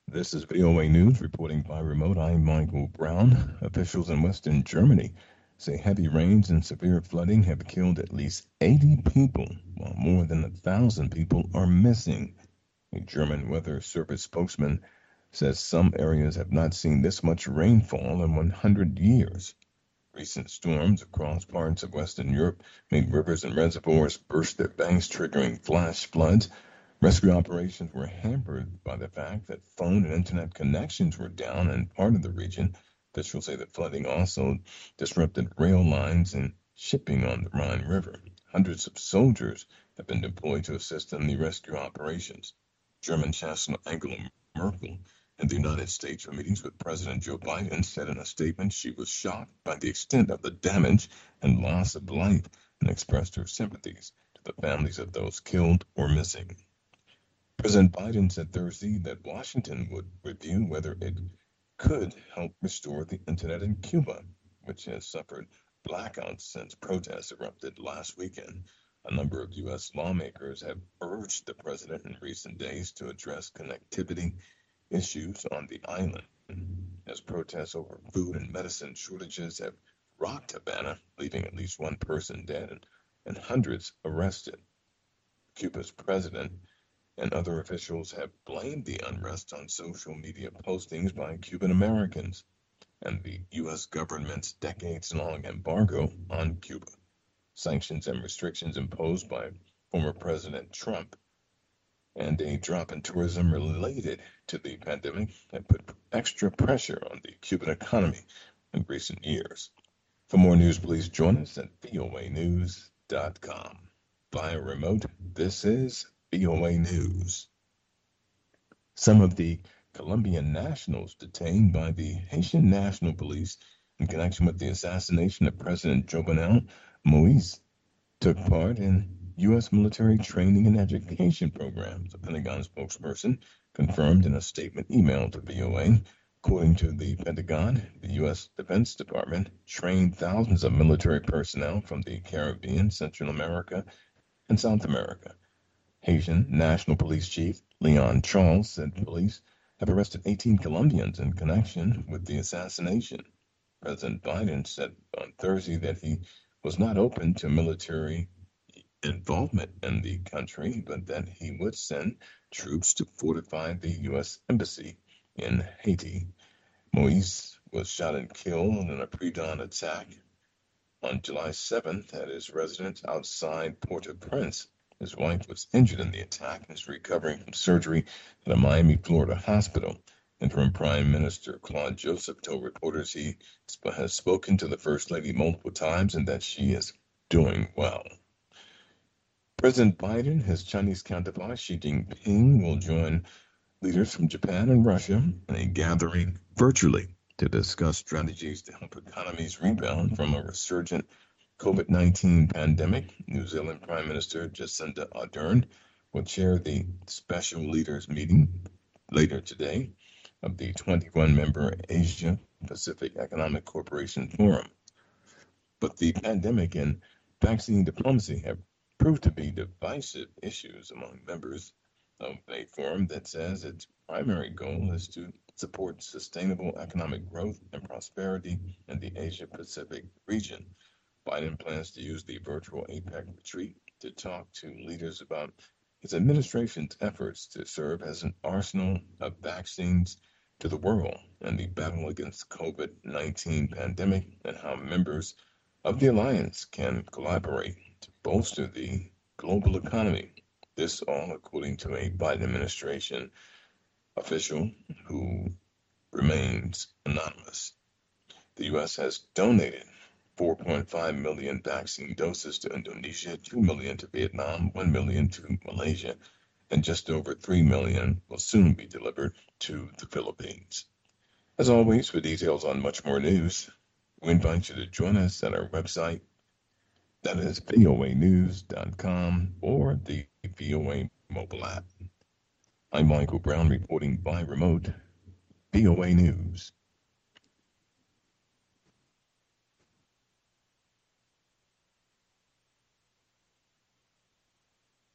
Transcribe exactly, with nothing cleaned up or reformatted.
This is V O A News reporting by remote. I'm Michael Brown. Officials in Western Germany say heavy rains and severe flooding have killed at least eighty people, while more than a thousand people are missing. A German weather service spokesman says some areas have not seen this much rainfall in one hundred years. Recent storms across parts of Western Europe made rivers and reservoirs burst their banks, triggering flash floods. Rescue operations were hampered by the fact that phone and internet connections were down in part of the region. Officials say the flooding also disrupted rail lines and shipping on the Rhine River. Hundreds of soldiers have been deployed to assist in the rescue operations. German Chancellor Angela Merkel in the United States for meetings with President Joe Biden said in a statement she was shocked by the extent of the damage and loss of life and expressed her sympathies to the families of those killed or missing. President Biden said Thursday that Washington would review whether it could help restore the internet in Cuba, which has suffered blackouts since protests erupted last weekend. A number of U S lawmakers have urged the president in recent days to address connectivity issues on the island, as protests over food and medicine shortages have rocked Havana, leaving at least one person dead and, and hundreds arrested. Cuba's president and other officials have blamed the unrest on social media postings by Cuban Americans and the U S government's decades-long embargo on Cuba. Sanctions and restrictions imposed by former President Trump and a drop in tourism related to the pandemic have put extra pressure on the Cuban economy in recent years. For more news, please join us at V O A news dot com. Via remote, this is V O A News. Some of the Colombian nationals detained by the Haitian National Police in connection with the assassination of President Jovenel Moise took part in U S military training and education programs, a Pentagon spokesperson confirmed in a statement emailed to V O A. According to the Pentagon, the U S Defense Department trained thousands of military personnel from the Caribbean, Central America, and South America. Haitian National Police Chief Leon Charles said police have arrested eighteen Colombians in connection with the assassination. President Biden said on Thursday that he was not open to military involvement in the country, but that he would send troops to fortify the U S Embassy in Haiti. Moise was shot and killed in a pre-dawn attack on July seventh at his residence outside Port-au-Prince. His wife was injured in the attack and is recovering from surgery at a Miami, Florida hospital. Interim Prime Minister Claude Joseph told reporters he has spoken to the First Lady multiple times and that she is doing well. President Biden, his Chinese counterpart Xi Jinping, will join leaders from Japan and Russia in a gathering virtually to discuss strategies to help economies rebound from a resurgent COVID nineteen pandemic. New Zealand Prime Minister Jacinda Ardern will chair the special leaders meeting later today of the twenty-one member Asia Pacific Economic Cooperation Forum. But the pandemic and vaccine diplomacy have proved to be divisive issues among members of a forum that says its primary goal is to support sustainable economic growth and prosperity in the Asia Pacific region. Biden plans to use the virtual APEC retreat to talk to leaders about his administration's efforts to serve as an arsenal of vaccines to the world and the battle against COVID nineteen pandemic and how members of the alliance can collaborate to bolster the global economy. This all according to a Biden administration official who remains anonymous. The U S has donated four point five million vaccine doses to Indonesia, two million to Vietnam, one million to Malaysia, and just over three million will soon be delivered to the Philippines. As always, for details on much more news, we invite you to join us at our website, that is V O A news dot com, or the V O A mobile app. I'm Michael Brown reporting by remote, V O A News.